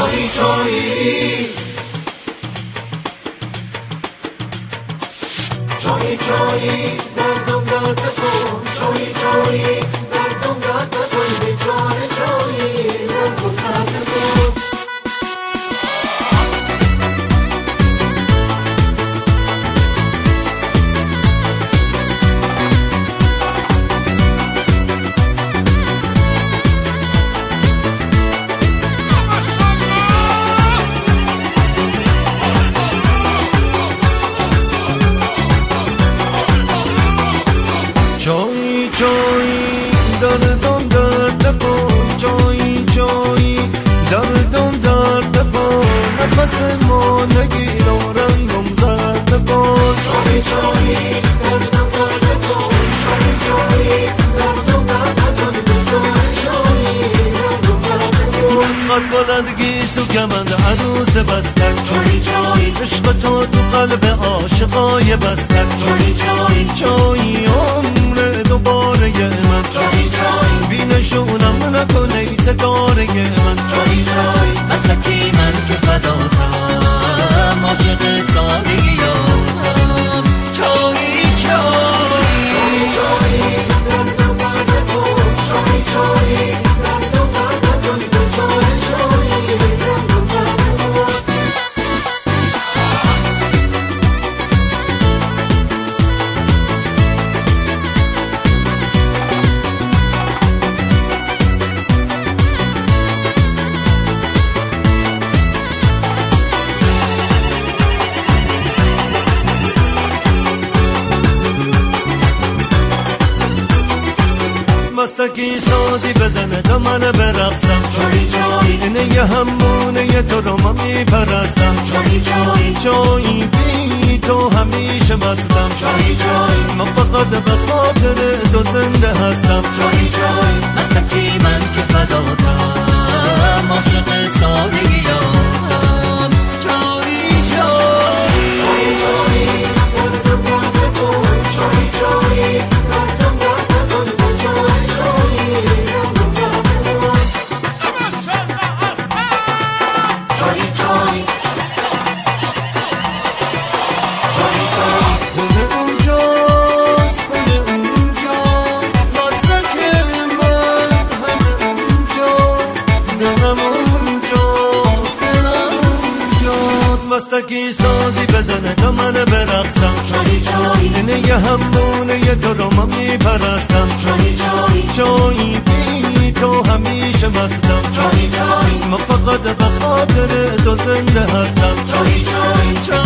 چایی چایی چایی چایی دردم درد کن چایی چایی دردم درد کن بیچاره چایی دردم درد کن چایی چایی دردم درد کن چایی چایی دردم درد کن نفس ما نگیر و رنگم زرد کن چایی چایی دردم درد کن چایی چایی دردم درد کن بیچاره چایی دردم درد کن قد بلندگی تو کمند عروس بستک چایی چایی عشق تو قلب عاشقای بستک چایی چایی چایی دوباره من چایی چایی بی نشونم نکنه ستاره من چایی چایی مسلکی من که فداتم عاشق سادگیام چایی چایی چایی چایی دردم درد کن چایی چایی دردم درد کن بیچاره چایی دردم درد کن مستکی سازی بزنه تا من برقصم چایی چایی اینه یه همونه تو رو من میپرستم چایی چایی چایی بی تو همیشه مستم چایی چایی من فقط به خاطر تو زنده هستم چایی چایی مسلکی من که فداتم عاشق سادگیام چایی چایی چایی چایی دردم درد کن چایی چایی دردم درد کن بیچاره چایی دردم درد کن چایی چایی چایی چایی خونه اونجاست خونه اونجاست مستک من همه اونجاست دلم اونجاست دلم اونجاست مستکی سازی بزنه تا من برقصم چایی چایی اینه یه همونه یه تو رو من میپرستم چایی چایی چایی بی تو همیشه مستم چایی چایی من فقط به خاطر تو زنده هستم چایی چایی